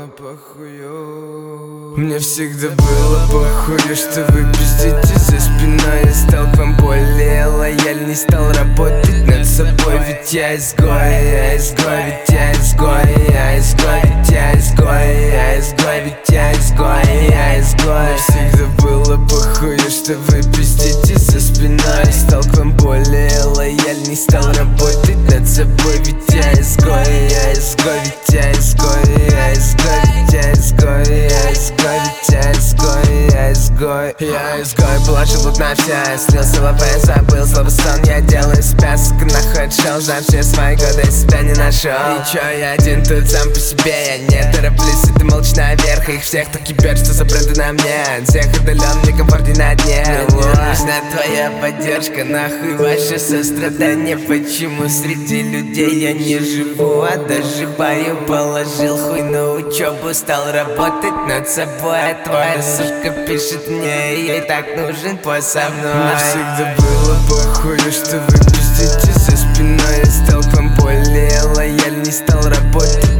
было похую. Мне всегда было похую, что вы пиздите за спиной. Я стал к вам более лояльный, стал работать над собой. Ведь я изгой, я изгой, ведь я изгой, я изгой, ведь я изгой, я изгой, ведь я изгой, я изгой. Мне всегда было похую, что вы пиздите за спиной. Я стал к вам более лояльный, стал работать над собой. Ведь я изгой, я изгой, ведь я изгой, я изгой, ведь я изгой, я изгой, ведь я изгой, я изгой. Я изгой, положил тут на все, слился лапы, забыл слово сон. Я делаю список, нахуй отшел, за все свои годы себя не нашел. И чё, я один тут сам по себе, я не тороплюсь, и ты молчишь наверх. Их всех так кипят, что за бренды на мне. Всех удален, мне комфортней на дне. Мне нужна твоя поддержка, нахуй ваше сострадание. Почему среди людей я не живу, а доживаю? Положил хуй на учебу, стал работать над собой. А твоя сушка пишет мне, ей так нужен твой со мной. Мне всегда было похую, что вы пиздите за спиной. Я стал к вам более лояльный, стал работать